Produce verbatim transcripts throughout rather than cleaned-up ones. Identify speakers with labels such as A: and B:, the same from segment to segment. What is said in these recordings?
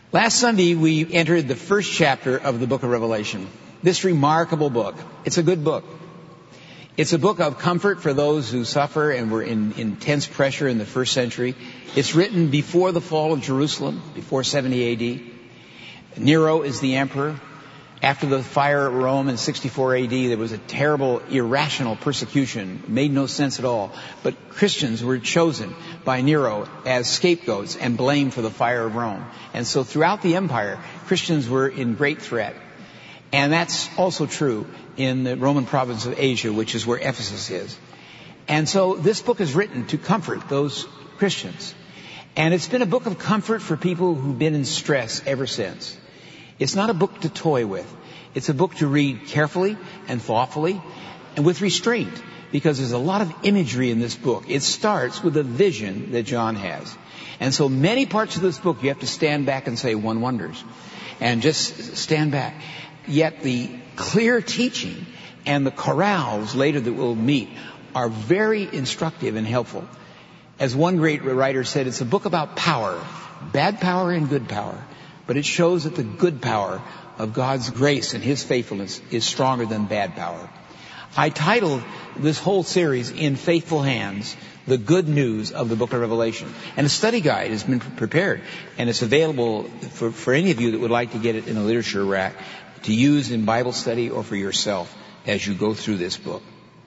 A: Last Sunday, we entered the first chapter of the book of Revelation. This remarkable book. It's a good book. It's a book of comfort for those who suffer and were in intense pressure in the first century. It's written before the fall of Jerusalem, before seventy A D. Nero is the emperor. After the fire at Rome in sixty-four A D, there was a terrible, irrational persecution. It made no sense at all. But Christians were chosen by Nero as scapegoats and blamed for the fire of Rome. And so throughout the empire, Christians were in great threat. And that's also true in the Roman province of Asia, which is where Ephesus is. And so this book is written to comfort those Christians. And it's been a book of comfort for people who've been in stress ever since. It's not a book to toy with. It's a book to read carefully and thoughtfully and with restraint, because there's a lot of imagery in this book. It starts with a vision that John has. And so many parts of this book you have to stand back and say, one wonders. And just stand back. Yet the clear teaching and the chorales later that we'll meet are very instructive and helpful. As one great writer said, it's a book about power, bad power and good power. But it shows that the good power of God's grace and His faithfulness is stronger than bad power. I titled this whole series, In Faithful Hands, The Good News of the Book of Revelation. And a study guide has been prepared, and it's available for, for any of you that would like to get it in a literature rack to use in Bible study or for yourself as you go through this book.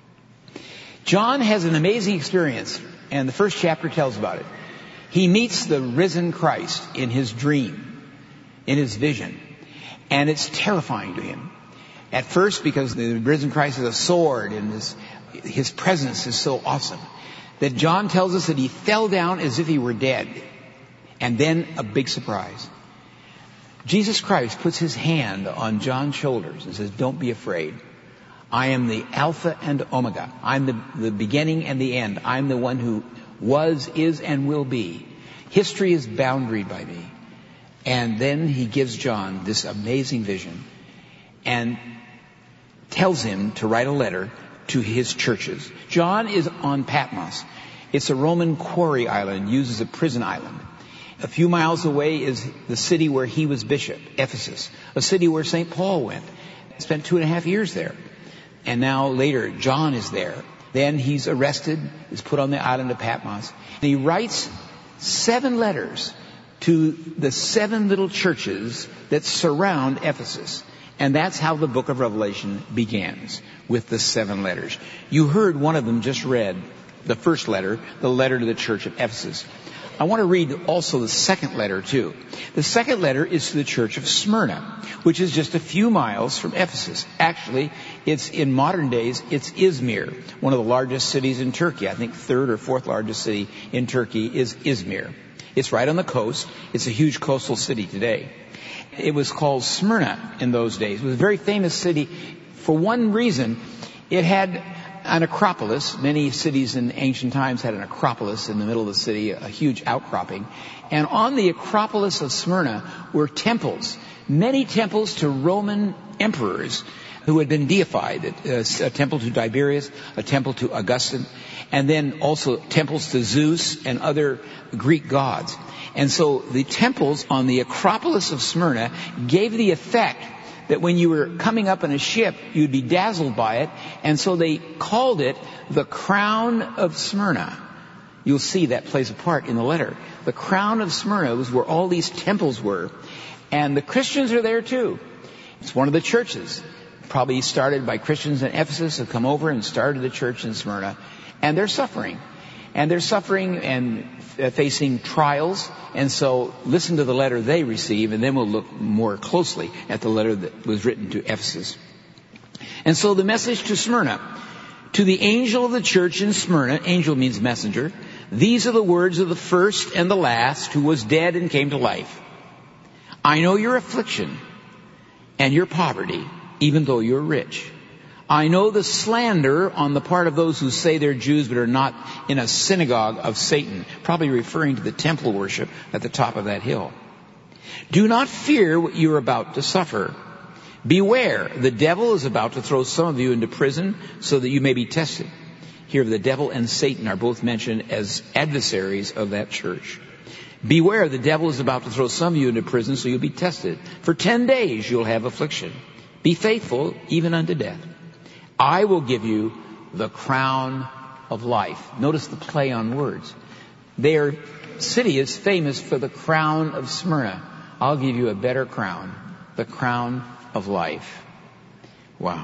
A: John has an amazing experience, and the first chapter tells about it. He meets the risen Christ in his dream, in his vision, and it's terrifying to him. At first, because the risen Christ is a sword and his, his presence is so awesome, that John tells us that he fell down as if he were dead. And then a big surprise. Jesus Christ puts his hand on John's shoulders and says, don't be afraid. I am the Alpha and Omega. I'm the, the beginning and the end. I'm the one who was, is, and will be. History is boundaried by me. And then he gives John this amazing vision and tells him to write a letter to his churches. John is on Patmos. It's a Roman quarry island used as a prison island. A few miles away is the city where he was bishop, Ephesus, a city where Saint Paul went. Spent two and a half years there. And now later, John is there. Then he's arrested, is put on the island of Patmos. And he writes seven letters to the seven little churches that surround Ephesus. And that's how the book of Revelation begins, with the seven letters. You heard one of them just read, the first letter, the letter to the church of Ephesus. I want to read also the second letter too. The second letter is to the church of Smyrna, which is just a few miles from Ephesus. Actually, it's in modern days, it's Izmir, one of the largest cities in Turkey. I think third or fourth largest city in Turkey is Izmir. It's right on the coast. It's a huge coastal city today. It was called Smyrna in those days. It was a very famous city for one reason. It had an acropolis. Many cities in ancient times had an acropolis in the middle of the city, a huge outcropping. And on the acropolis of Smyrna were temples, many temples to Roman emperors who had been deified. A temple to Tiberius, a temple to Augustine, and then also temples to Zeus and other Greek gods. And so the temples on the Acropolis of Smyrna gave the effect that when you were coming up in a ship, you'd be dazzled by it. And so they called it the Crown of Smyrna. You'll see that plays a part in the letter. The Crown of Smyrna was where all these temples were. And the Christians are there too. It's one of the churches. Probably started by Christians in Ephesus who come over and started the church in Smyrna. And they're suffering. And they're suffering and facing trials. And so listen to the letter they receive, and then we'll look more closely at the letter that was written to Ephesus. And so the message to Smyrna. To the angel of the church in Smyrna, angel means messenger, these are the words of the first and the last who was dead and came to life. I know your affliction and your poverty, even though you're rich. I know the slander on the part of those who say they're Jews but are not, in a synagogue of Satan, probably referring to the temple worship at the top of that hill. Do not fear what you're about to suffer. Beware, the devil is about to throw some of you into prison so that you may be tested. Here the devil and Satan are both mentioned as adversaries of that church. Beware, the devil is about to throw some of you into prison, so you'll be tested. For ten days you'll have affliction. Be faithful, even unto death. I will give you the crown of life. Notice the play on words. Their city is famous for the crown of Smyrna. I'll give you a better crown, the crown of life. Wow.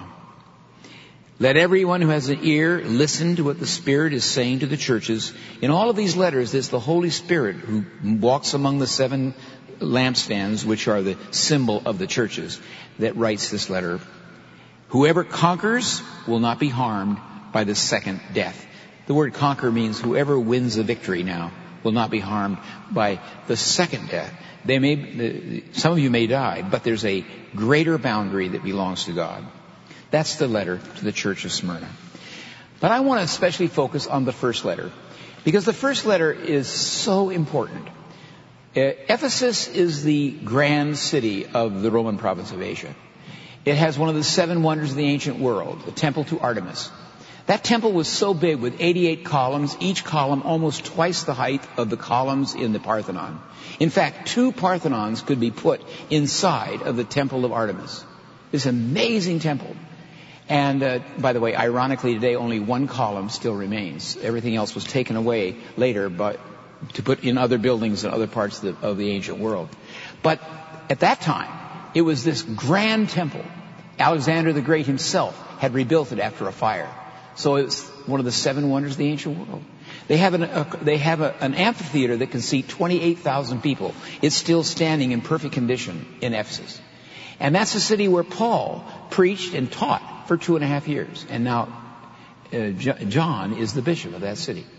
A: Let everyone who has an ear listen to what the Spirit is saying to the churches. In all of these letters, it's the Holy Spirit who walks among the seven lampstands, which are the symbol of the churches, that writes this letter. Whoever conquers will not be harmed by the second death. The word conquer means whoever wins the victory now will not be harmed by the second death. They may, some of you may die, but there's a greater boundary that belongs to God. That's the letter to the church of Smyrna. But I want to especially focus on the first letter, because the first letter is so important. Uh, Ephesus is the grand city of the Roman province of Asia. It has one of the seven wonders of the ancient world, the temple to Artemis. That temple was so big with eighty-eight columns, each column almost twice the height of the columns in the Parthenon. In fact, two Parthenons could be put inside of the temple of Artemis. This amazing temple. And, uh, by the way, ironically today only one column still remains. Everything else was taken away later but to put in other buildings in other parts of the, of the ancient world. But at that time, it was this grand temple. Alexander the Great himself had rebuilt it after a fire. So it's one of the seven wonders of the ancient world. They have an, a, they have a, an amphitheater that can seat twenty-eight thousand people. It's still standing in perfect condition in Ephesus. And that's the city where Paul preached and taught for two and a half years. And now uh, John is the bishop of that city.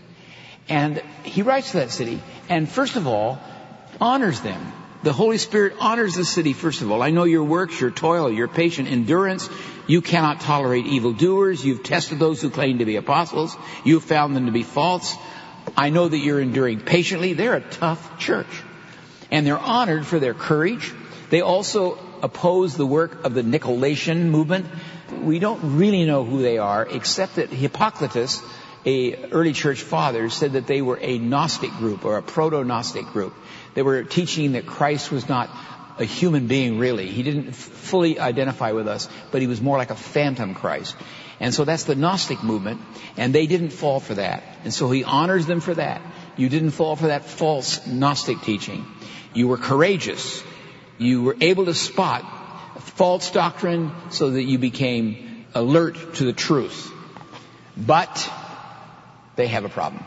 A: And he writes to that city and first of all honors them. The Holy Spirit honors the city first of all. I know your works, your toil, your patient endurance. You cannot tolerate evildoers. You've tested those who claim to be apostles. You've found them to be false. I know that you're enduring patiently. They're a tough church. And they're honored for their courage. They also oppose the work of the Nicolaitan movement. We don't really know who they are, except that Hippocrates, a early church father, said that they were a Gnostic group or a proto-Gnostic group. They were teaching that Christ was not a human being really. He didn't f- fully identify with us, but he was more like a phantom Christ. And so that's the Gnostic movement, and they didn't fall for that. And so he honors them for that. You didn't fall for that false Gnostic teaching. You were courageous. You were able to spot false doctrine so that you became alert to the truth. But they have a problem.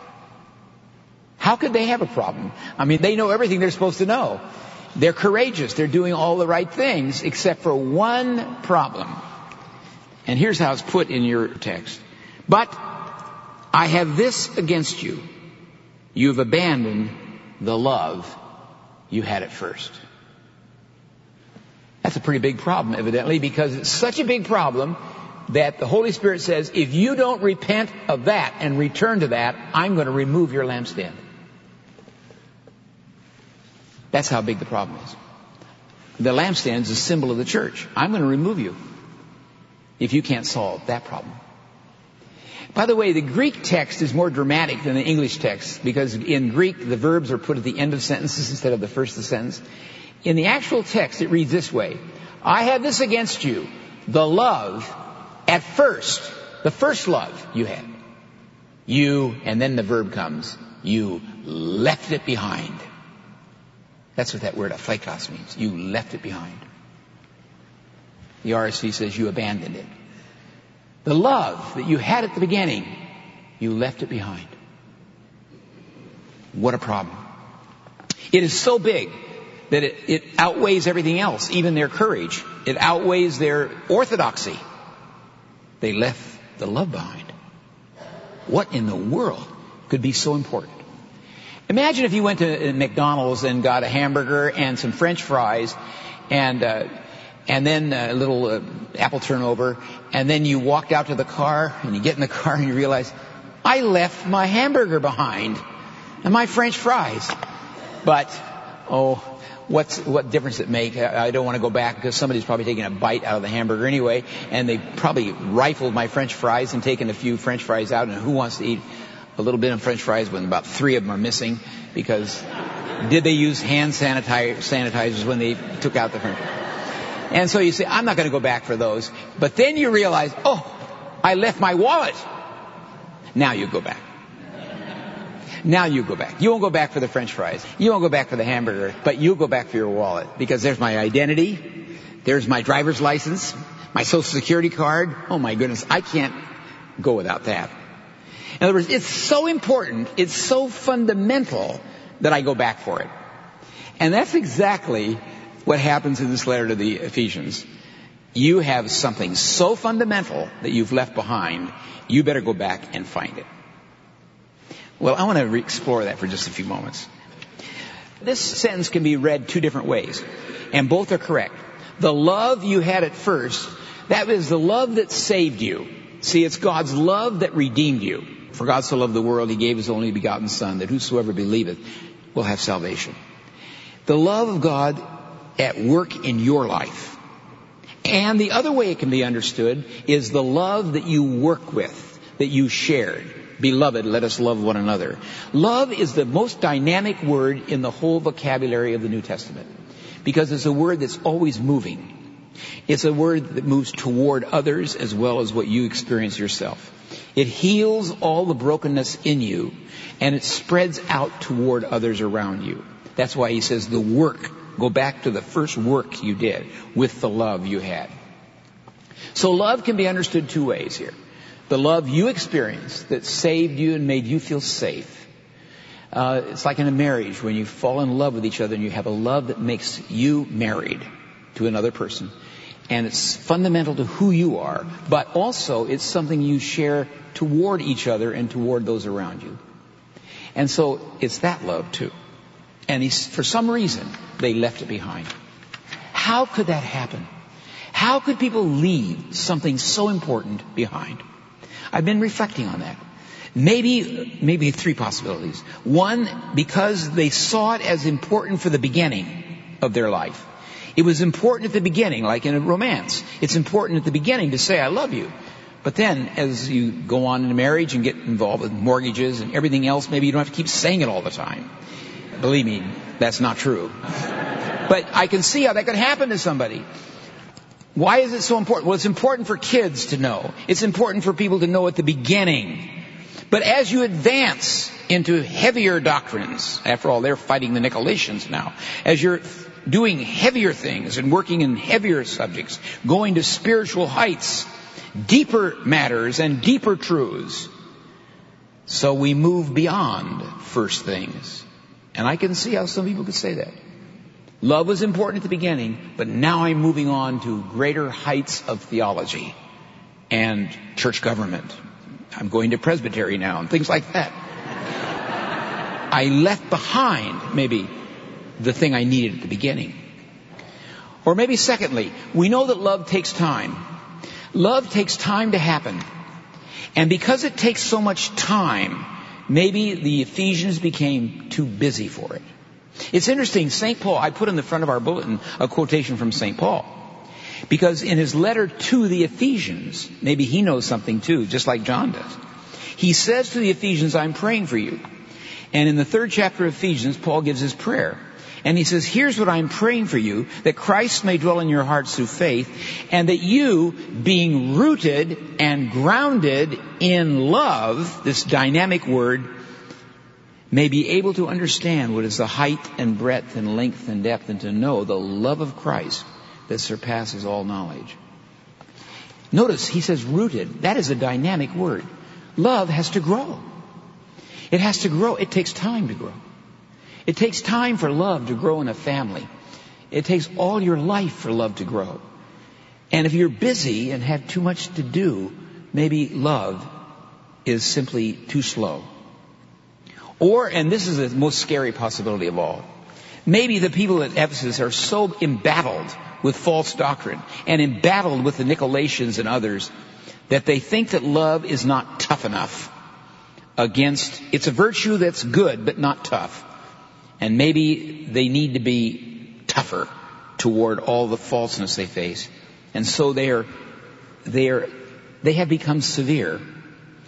A: How could they have a problem? I mean, they know everything they're supposed to know. They're courageous. They're doing all the right things except for one problem. And here's how it's put in your text. But I have this against you. You've abandoned the love you had at first. That's a pretty big problem, evidently, because it's such a big problem that the Holy Spirit says, if you don't repent of that and return to that, I'm going to remove your lampstand. That's how big the problem is. The lampstand is a symbol of the church. I'm going to remove you if you can't solve that problem. By the way, the Greek text is more dramatic than the English text, because in Greek the verbs are put at the end of sentences instead of the first of the sentence. In the actual text it reads this way: I have this against you, the love at first, the first love you had. You, and then the verb comes, you left it behind. That's what that word aphlekos means. You left it behind. The R S V says you abandoned it. The love that you had at the beginning, you left it behind. What a problem. It is so big that it, it outweighs everything else, even their courage. It outweighs their orthodoxy. They left the love behind. What in the world could be so important? Imagine if you went to McDonald's and got a hamburger and some French fries and uh, and then a little uh, apple turnover, and then you walked out to the car and you get in the car and you realize, I left my hamburger behind and my French fries. But, oh, what's, what difference does it make? I, I don't want to go back because somebody's probably taking a bite out of the hamburger anyway, and they probably rifled my French fries and taken a few French fries out, and who wants to eat a little bit of French fries when about three of them are missing? Because Did they use hand sanitizer, sanitizers when they took out the furniture? And so you say, I'm not going to go back for those. But then you realize, oh, I left my wallet. Now you go back. Now you go back. You won't go back for the French fries. You won't go back for the hamburger, but you'll go back for your wallet because there's my identity. There's my driver's license, my social security card. Oh my goodness, I can't go without that. In other words, it's so important, it's so fundamental that I go back for it. And that's exactly what happens in this letter to the Ephesians. You have something so fundamental that you've left behind, you better go back and find it. Well, I want to re- explore that for just a few moments. This sentence can be read two different ways, and both are correct. The love you had at first, that was the love that saved you. See, it's God's love that redeemed you. For God so loved the world, He gave His only begotten Son, that whosoever believeth will have salvation. The love of God at work in your life. And the other way it can be understood is the love that you work with, that you shared. Beloved, let us love one another. Love is the most dynamic word in the whole vocabulary of the New Testament because it's a word that's always moving. It's a word that moves toward others as well as what you experience yourself. It heals all the brokenness in you and it spreads out toward others around you. That's why he says the work, go back to the first work you did with the love you had. So love can be understood two ways here. The love you experienced that saved you and made you feel safe. Uh, it's like in a marriage when you fall in love with each other and you have a love that makes you married to another person. And it's fundamental to who you are, but also it's something you share toward each other and toward those around you. And so it's that love too. And he's, for some reason, they left it behind. How could that happen? How could people leave something so important behind? I've been reflecting on that. Maybe, maybe three possibilities. One, because they saw it as important for the beginning of their life. It was important at the beginning, like in a romance. It's important at the beginning to say, I love you. But then, as you go on in a marriage and get involved with mortgages and everything else, maybe you don't have to keep saying it all the time. Believe me, that's not true. But I can see how that could happen to somebody. Why is it so important? Well, it's important for kids to know. It's important for people to know at the beginning. But as you advance into heavier doctrines, after all, they're fighting the Nicolaitans now. As you're doing heavier things and working in heavier subjects, going to spiritual heights, deeper matters and deeper truths. So we move beyond first things. And I can see how some people could say that. Love was important at the beginning, but now I'm moving on to greater heights of theology and church government. I'm going to presbytery now and things like that. I left behind maybe the thing I needed at the beginning. Or maybe secondly, we know that love takes time. Love takes time to happen. And because it takes so much time, maybe the Ephesians became too busy for it. It's interesting, Saint Paul, I put in the front of our bulletin a quotation from Saint Paul. Because in his letter to the Ephesians, maybe he knows something too, just like John does. He says to the Ephesians, I'm praying for you. And in the third chapter of Ephesians, Paul gives his prayer. And he says, here's what I'm praying for you, that Christ may dwell in your hearts through faith, and that you, being rooted and grounded in love, this dynamic word, may be able to understand what is the height and breadth and length and depth, and to know the love of Christ that surpasses all knowledge. Notice he says rooted. That is a dynamic word. Love has to grow. It has to grow. It takes time to grow. It takes time for love to grow in a family. It takes all your life for love to grow. And if you're busy and have too much to do, maybe love is simply too slow. Or, and this is the most scary possibility of all, maybe the people at Ephesus are so embattled with false doctrine and embattled with the Nicolaitans and others that they think that love is not tough enough against, it's a virtue that's good but not tough. And maybe they need to be tougher toward all the falseness they face. And so they are, they are, they have become severe.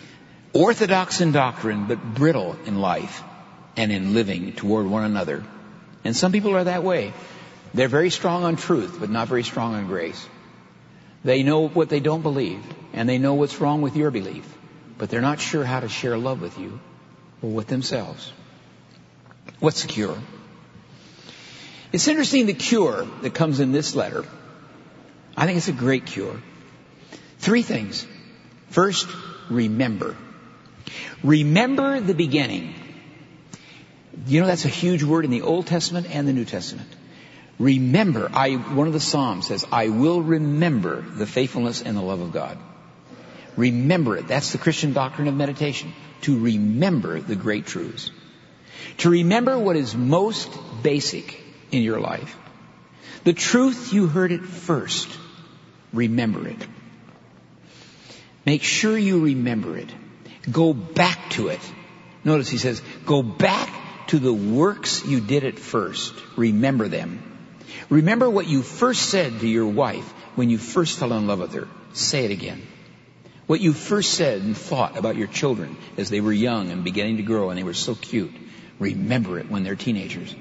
A: Orthodox in doctrine, but brittle in life and in living toward one another. And some people are that way. They're very strong on truth, but not very strong on grace. They know what they don't believe, and they know what's wrong with your belief, but they're not sure how to share love with you or with themselves. What's the cure? It's interesting, the cure that comes in this letter. I think it's a great cure. Three things. First, remember. Remember the beginning. You know, that's a huge word in the Old Testament and the New Testament. Remember. I, one of the Psalms says, I will remember the faithfulness and the love of God. Remember it. That's the Christian doctrine of meditation. To remember the great truths. To remember what is most basic in your life. The truth you heard it first. Remember it. Make sure you remember it. Go back to it. Notice he says, go back to the works you did at first. Remember them. Remember what you first said to your wife when you first fell in love with her. Say it again. What you first said and thought about your children as they were young and beginning to grow and they were so cute. Remember it when they're teenagers.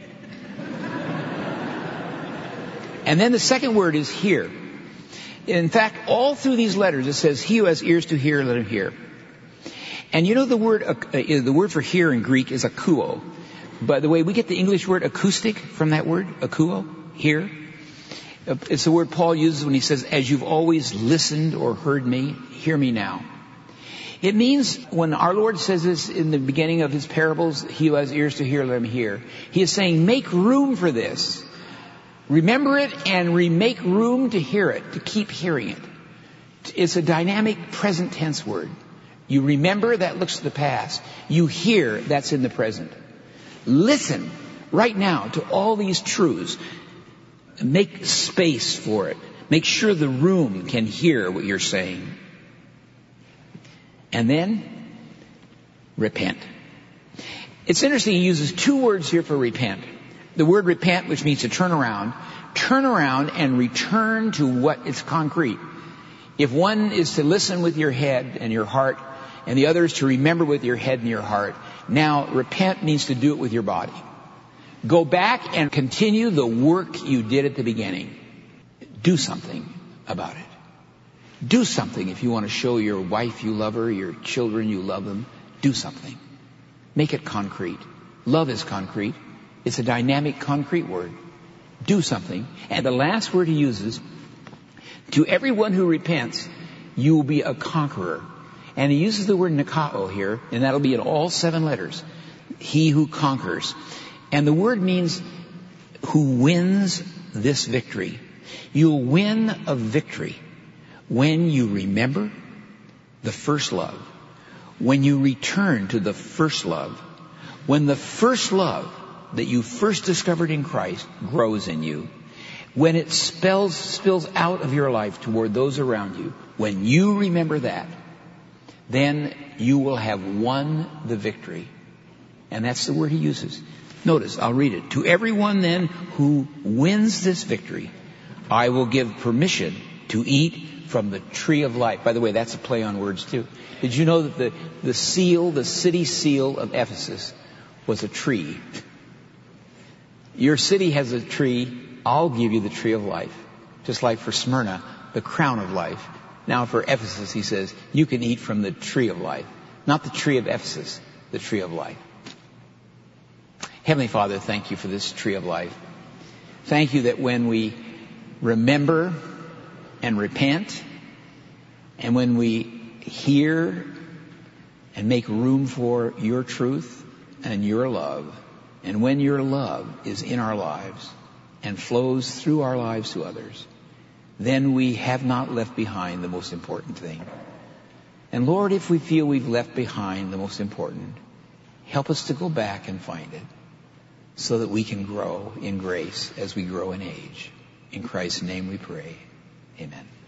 A: And then the second word is hear. In fact, all through these letters it says, he who has ears to hear, let him hear. And you know the word, uh, the word for hear in Greek is akouo. By the way, we get the English word acoustic from that word, akouo, hear. It's the word Paul uses when he says, as you've always listened or heard me, hear me now. It means when our Lord says this in the beginning of his parables, he who has ears to hear, let him hear. He is saying, make room for this. Remember it and re- make room to hear it, to keep hearing it. It's a dynamic present tense word. You remember, that looks to the past. You hear, that's in the present. Listen right now to all these truths. Make space for it. Make sure the room can hear what you're saying. And then, repent. It's interesting, he uses two words here for repent. The word repent, which means to turn around. Turn around and return to what is concrete. If one is to listen with your head and your heart, and the other is to remember with your head and your heart, now repent means to do it with your body. Go back and continue the work you did at the beginning. Do something about it. Do something if you want to show your wife you love her, your children you love them. Do something. Make it concrete. Love is concrete. It's a dynamic, concrete word. Do something. And the last word he uses, to everyone who repents, you will be a conqueror. And he uses the word nikao here, and that'll be in all seven letters. He who conquers. And the word means who wins this victory. You'll win a victory when you remember the first love. When you return to the first love. When the first love that you first discovered in Christ grows in you. When it spills, spills out of your life toward those around you. When you remember that, then you will have won the victory. And that's the word he uses. Notice, I'll read it. To everyone then who wins this victory, I will give permission to eat from the tree of life. By the way, that's a play on words too. Did you know that the, the seal, the city seal of Ephesus was a tree? Your city has a tree. I'll give you the tree of life. Just like for Smyrna, the crown of life. Now for Ephesus, he says, you can eat from the tree of life. Not the tree of Ephesus, the tree of life. Heavenly Father, thank you for this tree of life. Thank you that when we remember and repent, and when we hear and make room for your truth and your love, and when your love is in our lives and flows through our lives to others, then we have not left behind the most important thing. And Lord, if we feel we've left behind the most important, help us to go back and find it so that we can grow in grace as we grow in age. In Christ's name we pray. Amen.